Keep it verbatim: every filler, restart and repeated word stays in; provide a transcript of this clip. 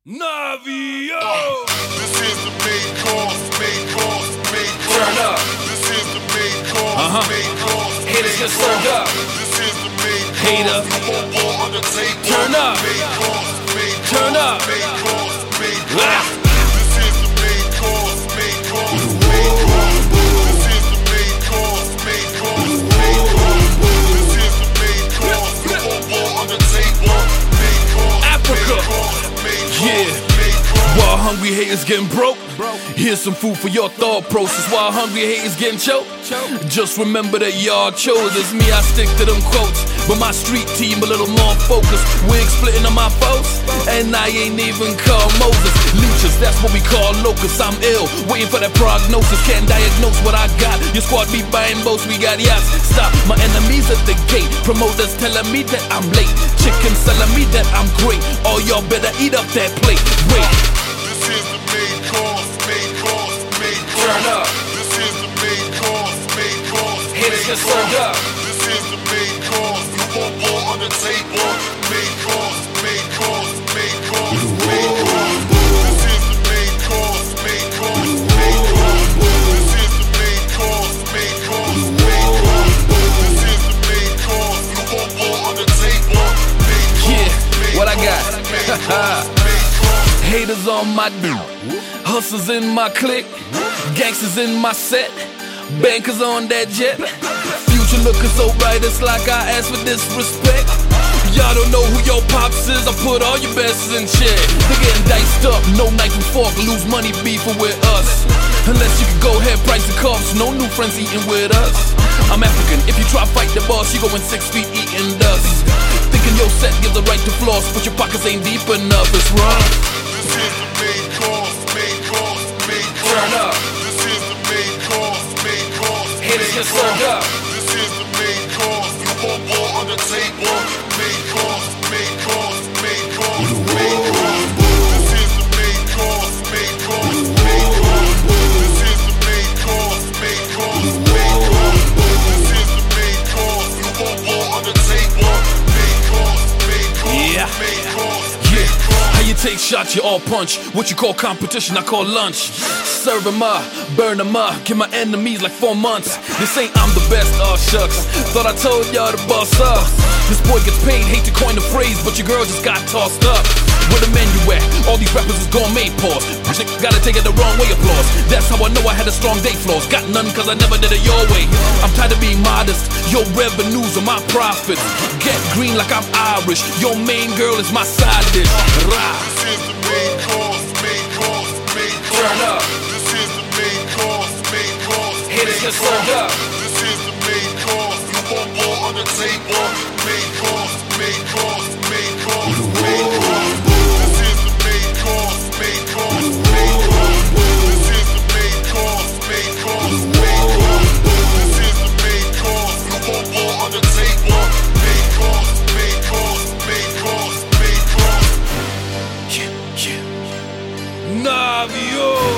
Navio! Uh, this is the main course, main course, main course. Turn up. This is the main course, Uh-huh. main course. Haters get served up. This is the main course. Hater. More ball on the table. Turn up. Main course, main course. Turn up. Main course, main Ah. course. This is the main course, main course, main course. This is the main course, main course, main course. This is the main course. More ball on the table. Main course, Africa. main course, main course, Yeah. main course. While hungry haters getting broke, here's some food for your thought process. While hungry haters getting choked, just remember that y'all chose. It's me, I stick to them quotes, but my street team a little more focused. Wig splitting on my foes, and I ain't even called Moses. Leeches, that's what we call locusts. I'm ill, waiting for that prognosis. Can't diagnose what I got. Your squad be buying boats, we got yachts. Stop, my enemies at the gate. Promoters telling me that I'm late. Chicken selling me that I'm great. All y'all better eat up that plate. Wait. This is the main course, main course, main course. Turn up. This is the main course, main course. Haters main get course. served up. This is the main course. You want more on the table. Main course, main course, main course, main course. This is the main course, main course, main course. This is the main course, main course, main course. This is the main course. You want more on the table. Main course, Yeah, main what I course, got? main course, main course. Haters on my dude, hustlers in my clique, gangsters in my set, bankers on that jet. Future looking so bright, it's like I asked for disrespect. Y'all don't know who your pops is, I put all your best in check. They getting diced up, no knife and fork, lose money beefing with us. Unless you can go ahead, price the cuffs, no new friends eating with us. I'm African, if you try to fight the boss, you going six feet eating dust. Thinking your set gives the right to floss, but your pockets ain't deep enough, it's wrong. This is the main course, main course, main course. Turn up. This is the main course, main course. Haters main get course. served up. This is the main course. You want more on the table. Main course, main course, main course, main course. This is the main course, main course, main course. This is the main course, main course, main course. This is the main course. You want more on the table. Main course, main course, Yeah. main course, Yeah, main course. how you take shots, you all punch. What you call competition, I call lunch. Serve 'em up, burn 'em up, give my enemies like four months. This ain't I'm the best, oh shucks. Thought I told y'all to boss up. This boy gets paid, hate to coin the phrase, but your girl just got tossed up. Where the menu at? All these rappers is gourmet pause. Chick gotta take it the wrong way, applause. That's how I know I had a strong day flaws. Got none cause I never did it your way. I'm tired of being modest. Your revenues are my profits. Get green like I'm Irish. Your main girl is my side dish. Rah. This is the main course, main course, main course. Turn up. This is the main course, main course. Haters main get course. served up. This is the main course. You want more on the table. Main course, main course, main course, main course. This is the main course, main course, main course. This is the main course, main course, main course. This is the main course. You want more on the table. Main course, main course, main course, main course. Yeah, yeah. Navio.